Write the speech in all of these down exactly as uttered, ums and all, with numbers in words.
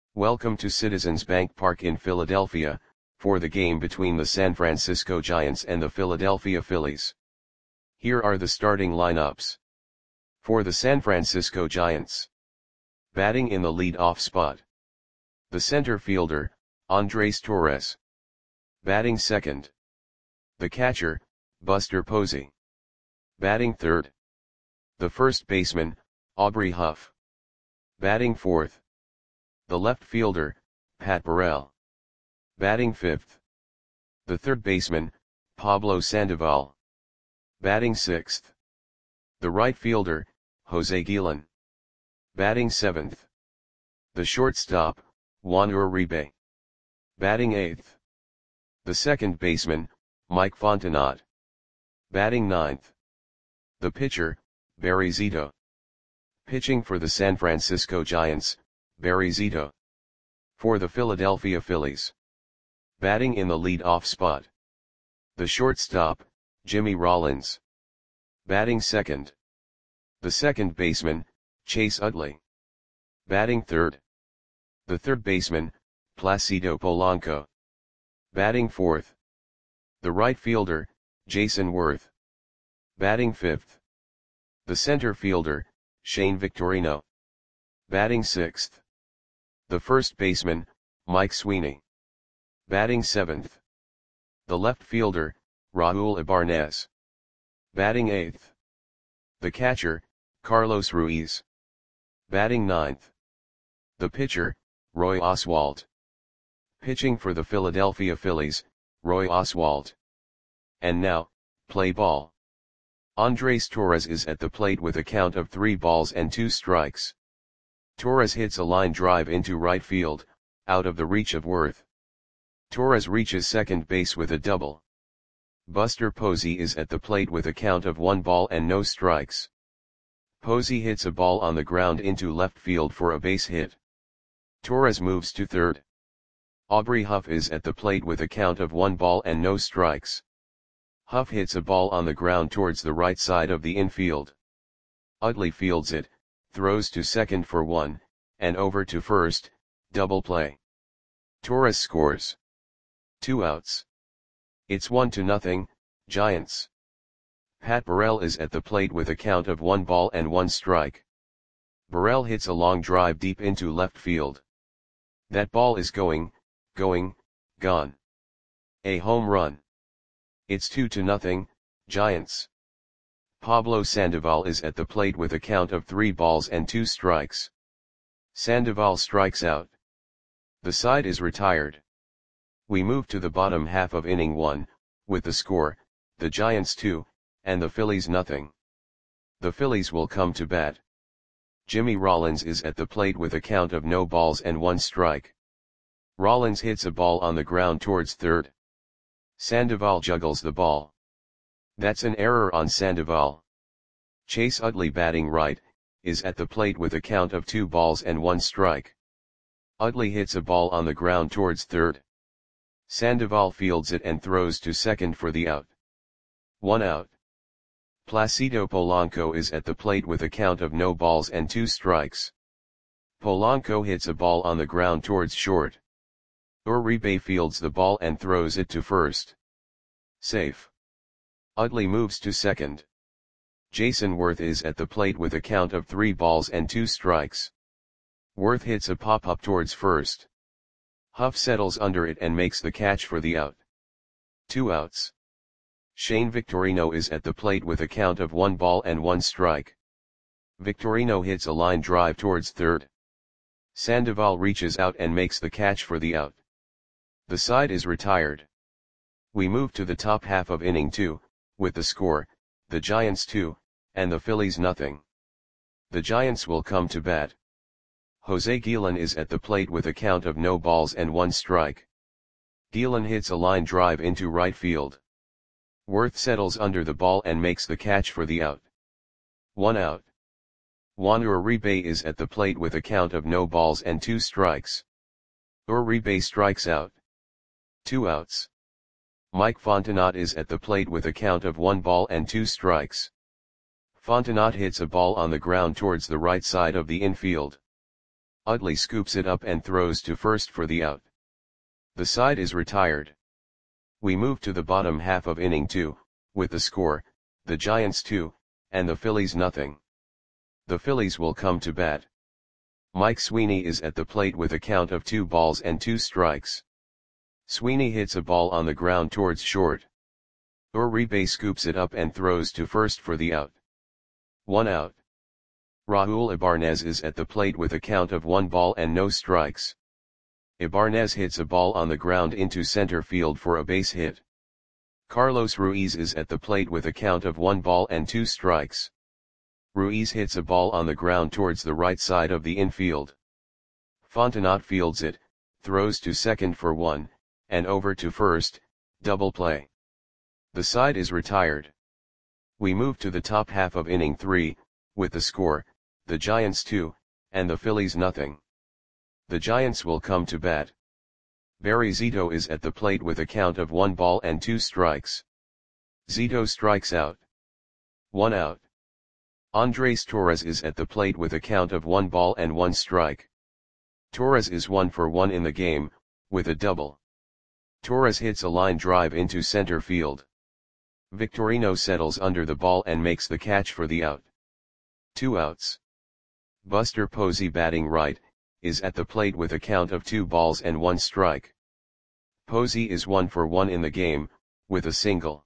Welcome to Citizens Bank Park in Philadelphia, for the game between the San Francisco Giants and the Philadelphia Phillies. Here are the starting lineups. For the San Francisco Giants. Batting in the lead-off spot. The center fielder, Andres Torres. Batting second. The catcher, Buster Posey. Batting third. The first baseman, Aubrey Huff. Batting fourth. The left fielder, Pat Burrell. Batting fifth. The third baseman, Pablo Sandoval. Batting sixth. The right fielder, Jose Guillen. Batting seventh. The shortstop, Juan Uribe. Batting eighth. The second baseman, Mike Fontenot. Batting ninth. The pitcher, Barry Zito. Pitching for the San Francisco Giants, Barry Zito. For the Philadelphia Phillies. Batting in the lead-off spot. The shortstop, Jimmy Rollins. Batting second. The second baseman, Chase Utley. Batting third. The third baseman, Placido Polanco. Batting fourth. The right fielder, Jason Worth. Batting fifth. The center fielder, Shane Victorino. Batting sixth. The first baseman, Mike Sweeney. Batting seventh. The left fielder, Raul Ibanez. Batting eighth. The catcher, Carlos Ruiz. Batting ninth. The pitcher, Roy Oswalt. Pitching for the Philadelphia Phillies, Roy Oswalt. And now, play ball. Andres Torres is at the plate with a count of three balls and two strikes. Torres hits a line drive into right field, out of the reach of Worth. Torres reaches second base with a double. Buster Posey is at the plate with a count of one ball and no strikes. Posey hits a ball on the ground into left field for a base hit. Torres moves to third. Aubrey Huff is at the plate with a count of one ball and no strikes. Huff hits a ball on the ground towards the right side of the infield. Utley fields it, throws to second for one, and over to first, double play. Torres scores. Two outs. It's one to nothing, Giants. Pat Burrell is at the plate with a count of one ball and one strike. Burrell hits a long drive deep into left field. That ball is going, going, gone. A home run. It's two to nothing, Giants. Pablo Sandoval is at the plate with a count of three balls and two strikes. Sandoval strikes out. The side is retired. We move to the bottom half of inning one, with the score, the Giants two, and the Phillies nothing. The Phillies will come to bat. Jimmy Rollins is at the plate with a count of no balls and one strike. Rollins hits a ball on the ground towards third. Sandoval juggles the ball. That's an error on Sandoval. Chase Utley, batting right, is at the plate with a count of two balls and one strike. Utley hits a ball on the ground towards third. Sandoval fields it and throws to second for the out. One out. Placido Polanco is at the plate with a count of no balls and two strikes. Polanco hits a ball on the ground towards short. Uribe fields the ball and throws it to first. Safe. Utley moves to second. Jason Worth is at the plate with a count of three balls and two strikes. Worth hits a pop-up towards first. Huff settles under it and makes the catch for the out. Two outs. Shane Victorino is at the plate with a count of one ball and one strike. Victorino hits a line drive towards third. Sandoval reaches out and makes the catch for the out. The side is retired. We move to the top half of inning two, with the score, the Giants two, and the Phillies nothing. The Giants will come to bat. Jose Guillen is at the plate with a count of no balls and one strike. Guillen hits a line drive into right field. Worth settles under the ball and makes the catch for the out. One out. Juan Uribe is at the plate with a count of no balls and two strikes. Uribe strikes out. Two outs. Mike Fontenot is at the plate with a count of one ball and two strikes. Fontenot hits a ball on the ground towards the right side of the infield. Utley scoops it up and throws to first for the out. The side is retired. We move to the bottom half of inning two, with the score, the Giants two, and the Phillies nothing. The Phillies will come to bat. Mike Sweeney is at the plate with a count of two balls and two strikes. Sweeney hits a ball on the ground towards short. Uribe scoops it up and throws to first for the out. One out. Raul Ibanez is at the plate with a count of one ball and no strikes. Ibanez hits a ball on the ground into center field for a base hit. Carlos Ruiz is at the plate with a count of one ball and two strikes. Ruiz hits a ball on the ground towards the right side of the infield. Fontenot fields it, throws to second for one, and over to first, double play. The side is retired. We move to the top half of inning three, with the score, the Giants two, and the Phillies nothing. The Giants will come to bat. Barry Zito is at the plate with a count of one ball and two strikes. Zito strikes out. One out. Andres Torres is at the plate with a count of one ball and one strike. Torres is one for one in the game, with a double. Torres hits a line drive into center field. Victorino settles under the ball and makes the catch for the out. Two outs. Buster Posey, batting right, is at the plate with a count of two balls and one strike. Posey is one for one in the game, with a single.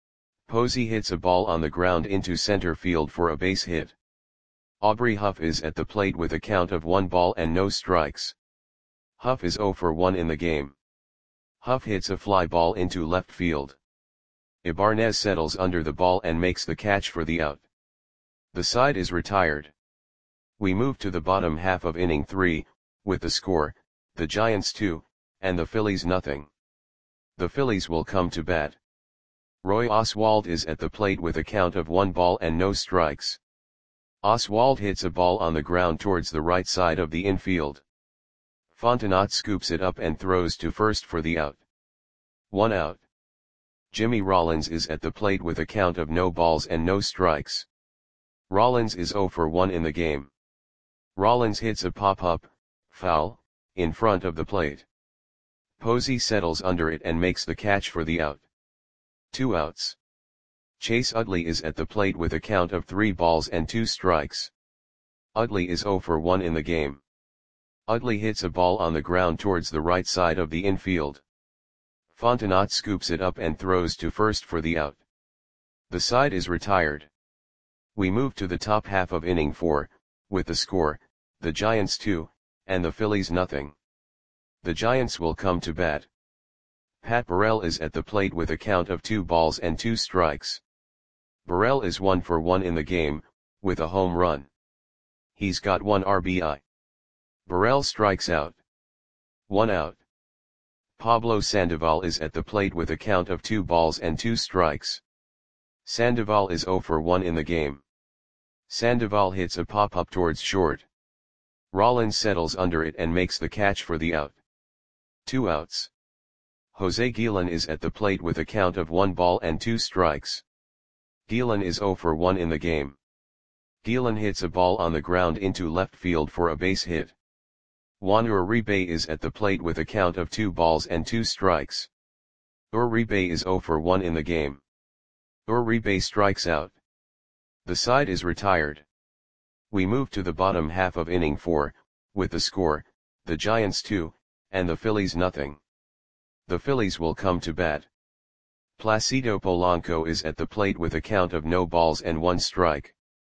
Posey hits a ball on the ground into center field for a base hit. Aubrey Huff is at the plate with a count of one ball and no strikes. Huff is zero for one in the game. Huff hits a fly ball into left field. Ibanez settles under the ball and makes the catch for the out. The side is retired. We move to the bottom half of inning three, with the score, the Giants two, and the Phillies nothing. The Phillies will come to bat. Roy Oswalt is at the plate with a count of one ball and no strikes. Oswalt hits a ball on the ground towards the right side of the infield. Fontenot scoops it up and throws to first for the out. One out. Jimmy Rollins is at the plate with a count of no balls and no strikes. Rollins is zero for one in the game. Rollins hits a pop-up, foul, in front of the plate. Posey settles under it and makes the catch for the out. Two outs. Chase Utley is at the plate with a count of three balls and two strikes. Utley is zero for one in the game. Utley hits a ball on the ground towards the right side of the infield. Fontenot scoops it up and throws to first for the out. The side is retired. We move to the top half of inning four, with the score, the Giants two, and the Phillies nothing. The Giants will come to bat. Pat Burrell is at the plate with a count of two balls and two strikes. Burrell is one for one in the game, with a home run. He's got one R B I. Burrell strikes out. One out. Pablo Sandoval is at the plate with a count of two balls and two strikes. Sandoval is zero for one in the game. Sandoval hits a pop-up towards short. Rollins settles under it and makes the catch for the out. Two outs. Jose Guillen is at the plate with a count of one ball and two strikes. Guillen is zero for one in the game. Guillen hits a ball on the ground into left field for a base hit. Juan Uribe is at the plate with a count of two balls and two strikes. Uribe is zero for one in the game. Uribe strikes out. The side is retired. We move to the bottom half of inning four, with the score, the Giants two, and the Phillies nothing. The Phillies will come to bat. Placido Polanco is at the plate with a count of no balls and one strike.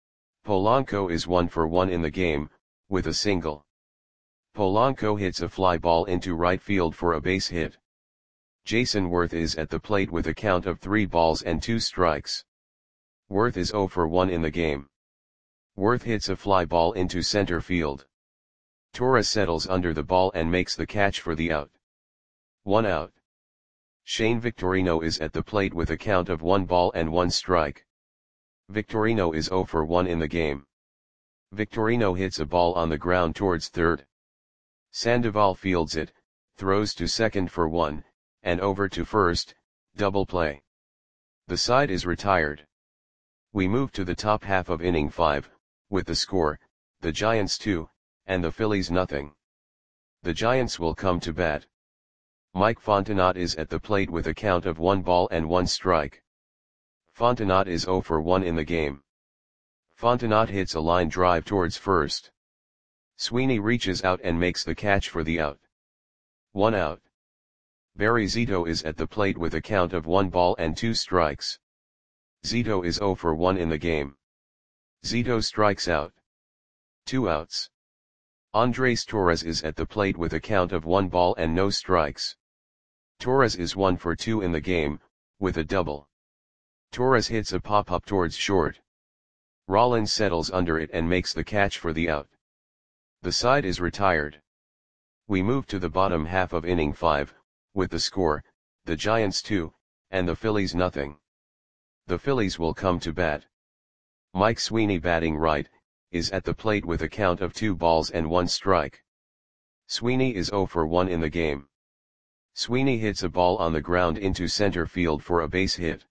Polanco is one for one in the game, with a single. Polanco hits a fly ball into right field for a base hit. Jason Worth is at the plate with a count of three balls and two strikes. Worth is zero for one in the game. Worth hits a fly ball into center field. Torres settles under the ball and makes the catch for the out. One out. Shane Victorino is at the plate with a count of one ball and one strike. Victorino is zero for one in the game. Victorino hits a ball on the ground towards third. Sandoval fields it, throws to second for one, and over to first, double play. The side is retired. We move to the top half of inning five, with the score, the Giants two, and the Phillies nothing. The Giants will come to bat. Mike Fontenot is at the plate with a count of one ball and one strike. Fontenot is zero for one in the game. Fontenot hits a line drive towards first. Sweeney reaches out and makes the catch for the out. One out. Barry Zito is at the plate with a count of one ball and two strikes. Zito is zero for one in the game. Zito strikes out. Two outs. Andres Torres is at the plate with a count of one ball and no strikes. Torres is one for two in the game, with a double. Torres hits a pop-up towards short. Rollins settles under it and makes the catch for the out. The side is retired. We move to the bottom half of inning five, with the score, the Giants two, and the Phillies nothing. The Phillies will come to bat. Mike Sweeney, batting right, is at the plate with a count of two balls and one strike. Sweeney is zero for one in the game. Sweeney hits a ball on the ground into center field for a base hit.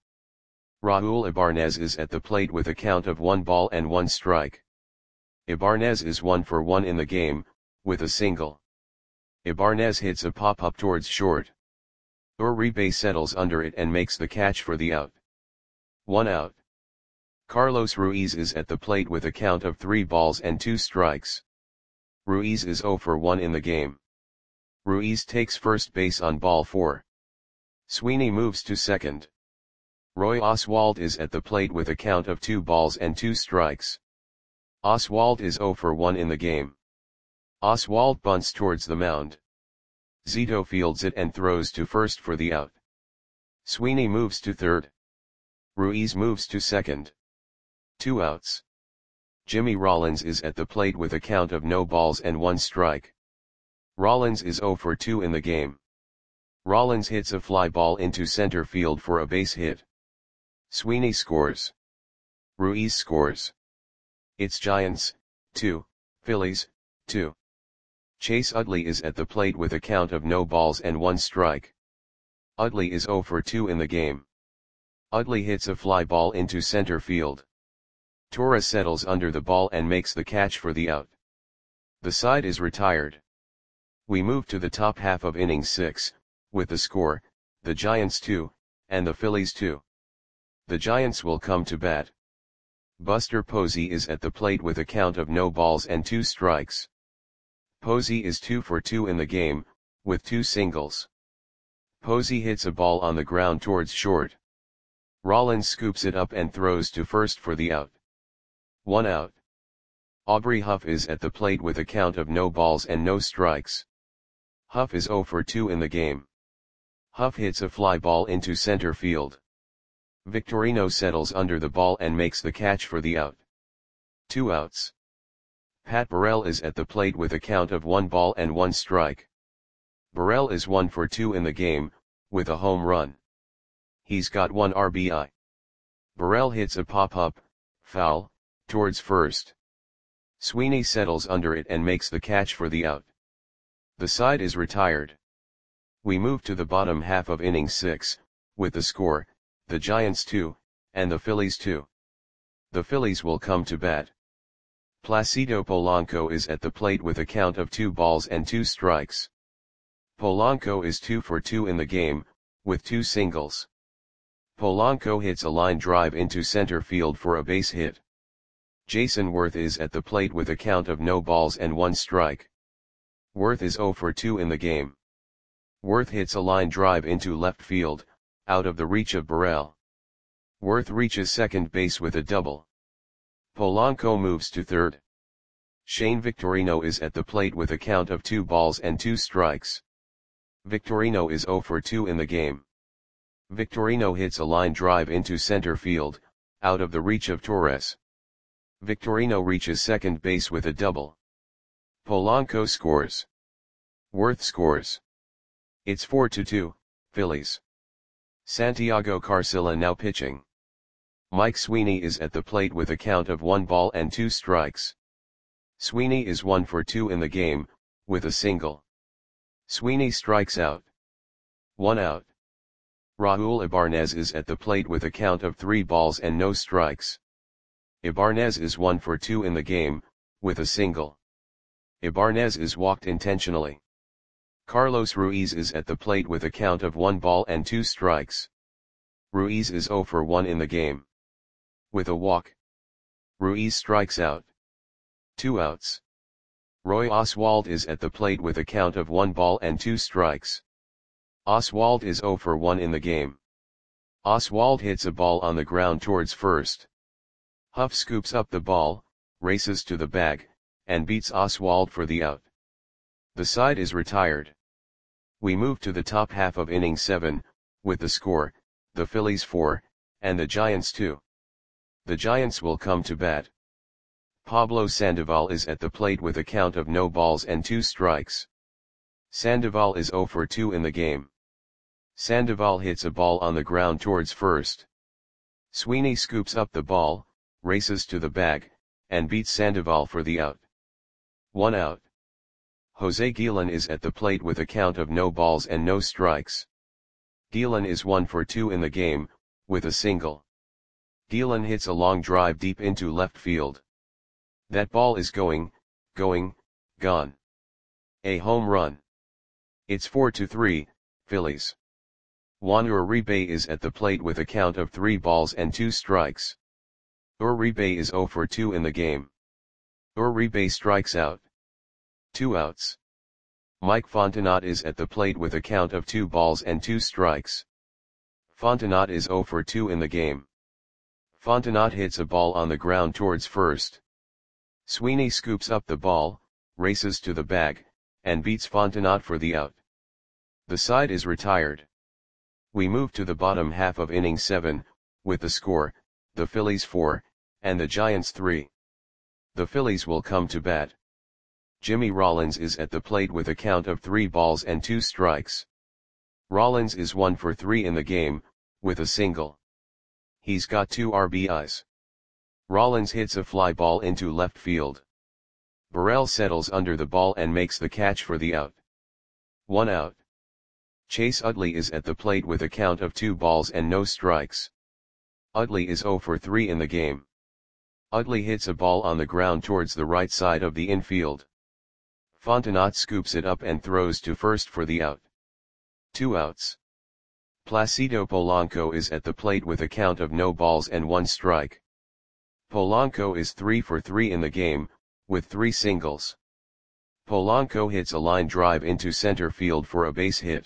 Raul Ibanez is at the plate with a count of one ball and one strike. Ibanez is one for one in the game, with a single. Ibanez hits a pop-up towards short. Uribe settles under it and makes the catch for the out. One out. Carlos Ruiz is at the plate with a count of three balls and two strikes. Ruiz is zero for one in the game. Ruiz takes first base on ball four. Sweeney moves to second. Roy Oswalt is at the plate with a count of two balls and two strikes. Oswalt is zero for one in the game. Oswalt bunts towards the mound. Zito fields it and throws to first for the out. Sweeney moves to third. Ruiz moves to second. Two outs. Jimmy Rollins is at the plate with a count of no balls and one strike. Rollins is zero for two in the game. Rollins hits a fly ball into center field for a base hit. Sweeney scores. Ruiz scores. It's Giants, two, Phillies, two. Chase Utley is at the plate with a count of no balls and one strike. Utley is zero for two in the game. Utley hits a fly ball into center field. Torres settles under the ball and makes the catch for the out. The side is retired. We move to the top half of inning six, with the score, the Giants two, and the Phillies two. The Giants will come to bat. Buster Posey is at the plate with a count of no balls and two strikes. Posey is two for two in the game, with two singles. Posey hits a ball on the ground towards short. Rollins scoops it up and throws to first for the out. One out. Aubrey Huff is at the plate with a count of no balls and no strikes. Huff is zero for two in the game. Huff hits a fly ball into center field. Victorino settles under the ball and makes the catch for the out. Two outs. Pat Burrell is at the plate with a count of one ball and one strike. Burrell is one for two in the game, with a home run. He's got one R B I. Burrell hits a pop-up, foul, towards first. Sweeney settles under it and makes the catch for the out. The side is retired. We move to the bottom half of inning six, with the score, the Giants two, and the Phillies two. The Phillies will come to bat. Placido Polanco is at the plate with a count of two balls and two strikes. Polanco is two for two in the game, with two singles. Polanco hits a line drive into center field for a base hit. Jason Worth is at the plate with a count of no balls and one strike. Worth is zero for two in the game. Worth hits a line drive into left field, out of the reach of Burrell. Worth reaches second base with a double. Polanco moves to third. Shane Victorino is at the plate with a count of two balls and two strikes. Victorino is zero for two in the game. Victorino hits a line drive into center field, out of the reach of Torres. Victorino reaches second base with a double. Polanco scores. Worth scores. It's four to two, Phillies. Santiago Carcilla now pitching. Mike Sweeney is at the plate with a count of one ball and two strikes. Sweeney is one for two in the game, with a single. Sweeney strikes out. One out. Raul Ibanez is at the plate with a count of three balls and no strikes. Ibanez is one for two in the game, with a single. Ibanez is walked intentionally. Carlos Ruiz is at the plate with a count of one ball and two strikes. Ruiz is zero for one in the game. With a walk, Ruiz strikes out. Two outs. Roy Oswalt is at the plate with a count of one ball and two strikes. Oswalt is zero for one in the game. Oswalt hits a ball on the ground towards first. Huff scoops up the ball, races to the bag, and beats Oswalt for the out. The side is retired. We move to the top half of inning seven, with the score, the Phillies four, and the Giants two. The Giants will come to bat. Pablo Sandoval is at the plate with a count of no balls and two strikes. Sandoval is zero for two in the game. Sandoval hits a ball on the ground towards first. Sweeney scoops up the ball, races to the bag, and beats Sandoval for the out. One out. Jose Guillen is at the plate with a count of no balls and no strikes. Guillen is one for two in the game, with a single. Guillen hits a long drive deep into left field. That ball is going, going, gone. A home run. It's four to three, Phillies. Juan Uribe is at the plate with a count of three balls and two strikes. Uribe is zero for two in the game. Uribe strikes out. Two outs. Mike Fontenot is at the plate with a count of two balls and two strikes. Fontenot is zero for two in the game. Fontenot hits a ball on the ground towards first. Sweeney scoops up the ball, races to the bag, and beats Fontenot for the out. The side is retired. We move to the bottom half of inning seven, with the score, the Phillies four, and the Giants three. The Phillies will come to bat. Jimmy Rollins is at the plate with a count of three balls and two strikes. Rollins is one for three in the game, with a single. He's got two R B Is. Rollins hits a fly ball into left field. Burrell settles under the ball and makes the catch for the out. One out. Chase Utley is at the plate with a count of two balls and no strikes. Utley is zero for three in the game. Utley hits a ball on the ground towards the right side of the infield. Fontenot scoops it up and throws to first for the out. Two outs. Placido Polanco is at the plate with a count of no balls and one strike. Polanco is three for three in the game, with three singles. Polanco hits a line drive into center field for a base hit.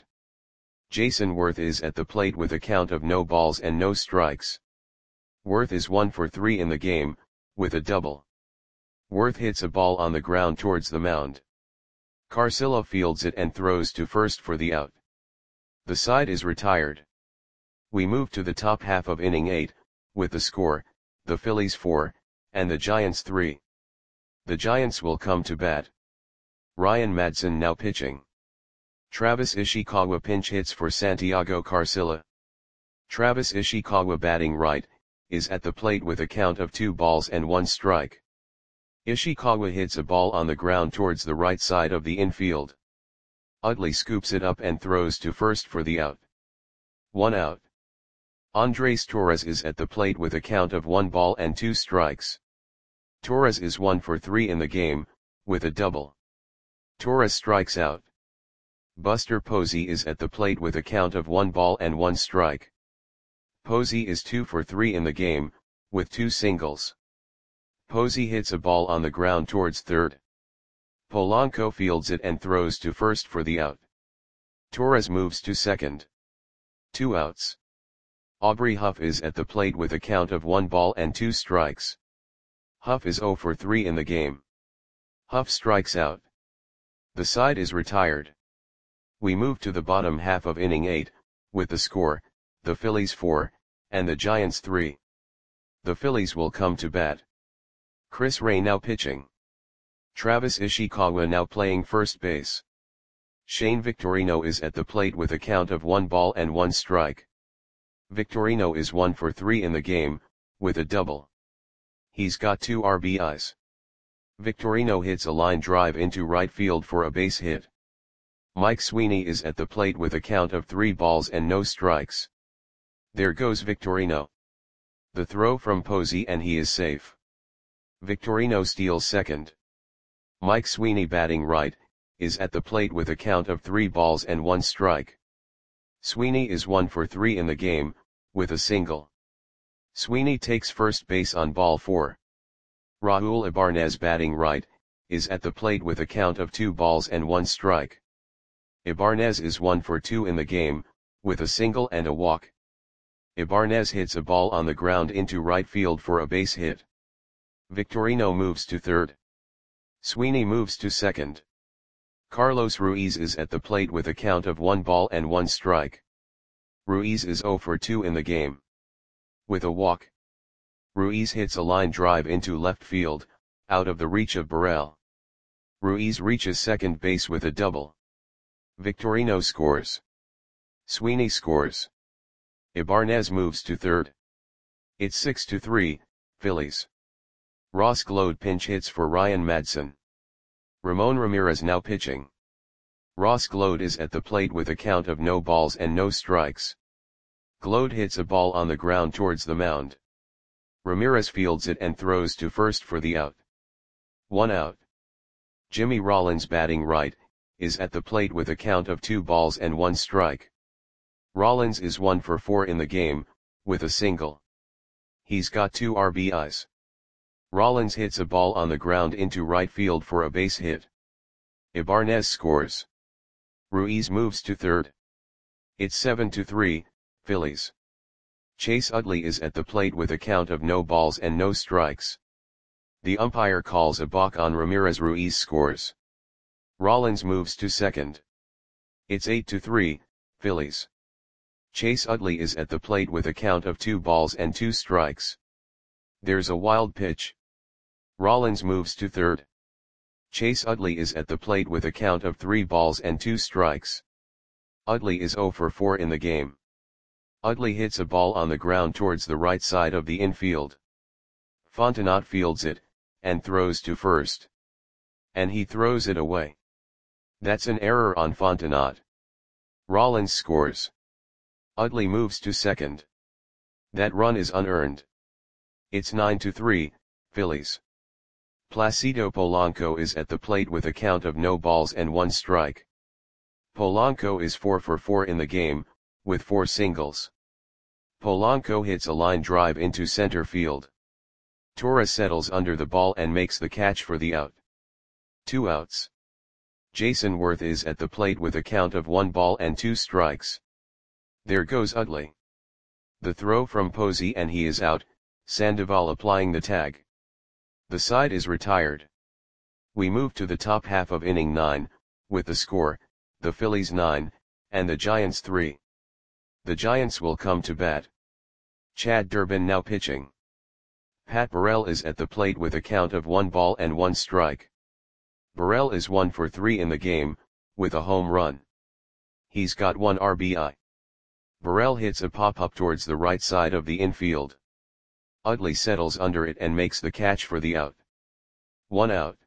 Jason Worth is at the plate with a count of no balls and no strikes. Worth is one for three in the game, with a double. Worth hits a ball on the ground towards the mound. Carcillo fields it and throws to first for the out. The side is retired. We move to the top half of inning eight, with the score, the Phillies four, and the Giants three. The Giants will come to bat. Ryan Madson now pitching. Travis Ishikawa pinch hits for Santiago Carcillo. Travis Ishikawa batting right, is at the plate with a count of two balls and one strike. Ishikawa hits a ball on the ground towards the right side of the infield. Utley scoops it up and throws to first for the out. One out. Andres Torres is at the plate with a count of one ball and two strikes. Torres is one for three in the game, with a double. Torres strikes out. Buster Posey is at the plate with a count of one ball and one strike. Posey is two for three in the game, with two singles. Posey hits a ball on the ground towards third. Polanco fields it and throws to first for the out. Torres moves to second. Two outs. Aubrey Huff is at the plate with a count of one ball and two strikes. Huff is zero for three in the game. Huff strikes out. The side is retired. We move to the bottom half of inning eight, with the score, the Phillies four, and the Giants three. The Phillies will come to bat. Chris Ray now pitching. Travis Ishikawa now playing first base. Shane Victorino is at the plate with a count of one ball and one strike. Victorino is one for three in the game, with a double. He's got two R B Is. Victorino hits a line drive into right field for a base hit. Mike Sweeney is at the plate with a count of three balls and no strikes. There goes Victorino. The throw from Posey and he is safe. Victorino steals second. Mike Sweeney batting right, is at the plate with a count of three balls and one strike. Sweeney is one for three in the game, with a single. Sweeney takes first base on ball four. Raul Ibanez batting right, is at the plate with a count of two balls and one strike. Ibanez is one for two in the game, with a single and a walk. Ibanez hits a ball on the ground into right field for a base hit. Victorino moves to third. Sweeney moves to second. Carlos Ruiz is at the plate with a count of one ball and one strike. Ruiz is zero for two in the game. With a walk. Ruiz hits a line drive into left field, out of the reach of Burrell. Ruiz reaches second base with a double. Victorino scores. Sweeney scores. Ibanez moves to third. It's six to three, Phillies. Ross Gload pinch hits for Ryan Madson. Ramon Ramirez now pitching. Ross Gload is at the plate with a count of no balls and no strikes. Gload hits a ball on the ground towards the mound. Ramirez fields it and throws to first for the out. One out. Jimmy Rollins batting right, is at the plate with a count of two balls and one strike. Rollins is one for four in the game, with a single. He's got two R B Is. Rollins hits a ball on the ground into right field for a base hit. Ibanez scores. Ruiz moves to third. It's seven to three, Phillies. Chase Utley is at the plate with a count of no balls and no strikes. The umpire calls a balk on Ramirez. Ruiz scores. Rollins moves to second. It's eight to three, Phillies. Chase Utley is at the plate with a count of two balls and two strikes. There's a wild pitch. Rollins moves to third. Chase Utley is at the plate with a count of three balls and two strikes. Utley is zero for four in the game. Utley hits a ball on the ground towards the right side of the infield. Fontenot fields it, and throws to first. And he throws it away. That's an error on Fontenot. Rollins scores. Utley moves to second. That run is unearned. It's nine to three, Phillies. Placido Polanco is at the plate with a count of no balls and one strike. Polanco is four for four in the game, with four singles. Polanco hits a line drive into center field. Torres settles under the ball and makes the catch for the out. Two outs. Jason Worth is at the plate with a count of one ball and two strikes. There goes Utley. The throw from Posey and he is out, Sandoval applying the tag. The side is retired. We move to the top half of inning nine, with the score, the Phillies nine, and the Giants three. The Giants will come to bat. Chad Durbin now pitching. Pat Burrell is at the plate with a count of one ball and one strike. Burrell is one for three in the game, with a home run. He's got one R B I. Burrell hits a pop-up towards the right side of the infield. Utley settles under it and makes the catch for the out. One out.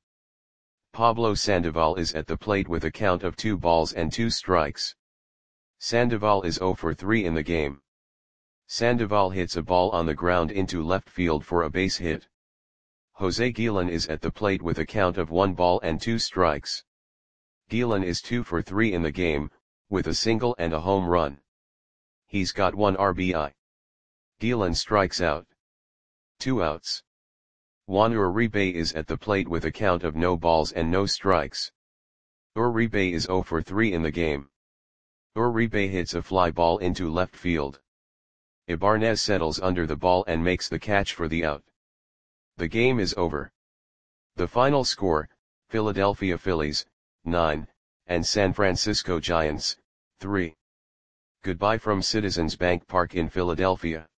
Pablo Sandoval is at the plate with a count of two balls and two strikes. Sandoval is zero for three in the game. Sandoval hits a ball on the ground into left field for a base hit. Jose Guillen is at the plate with a count of one ball and two strikes. Guillen is two for three in the game, with a single and a home run. He's got one R B I. Guillen strikes out. Two outs. Juan Uribe is at the plate with a count of no balls and no strikes. Uribe is zero for three in the game. Uribe hits a fly ball into left field. Ibanez settles under the ball and makes the catch for the out. The game is over. The final score, Philadelphia Phillies, nine, and San Francisco Giants, three. Goodbye from Citizens Bank Park in Philadelphia.